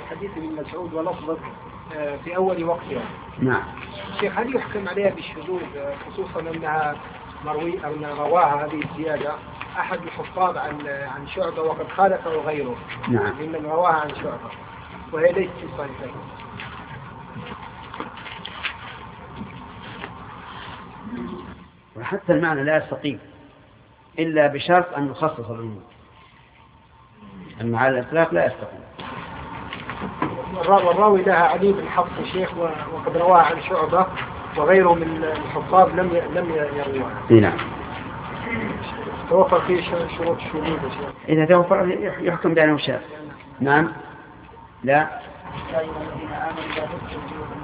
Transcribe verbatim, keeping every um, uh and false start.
حديث ابن مسعود ولفظه في أول وقتها. نعم. شيخ هل يحكم عليها بالشذوذ خصوصا أنها مروي أو أن رواها هذه الزيادة أحد الحفاظ عن عن شعبة وقد خالفه غيره؟ نعم. ممن رواها عن شعبة وهي ليست في صحيحين. وحتى المعنى لا يستقيم إلا بشرط أن نخصص العموم، أما على الإطلاق لا يستقيم. والراوي لها علي بن حفص الشيخ وقد رواها عن شعبة وغيره من الحفاظ لم لم يروها. نعم. توفر فيه شروط الشذوذ. إذا توفر يحكم بأنه شاذ. نعم. لا.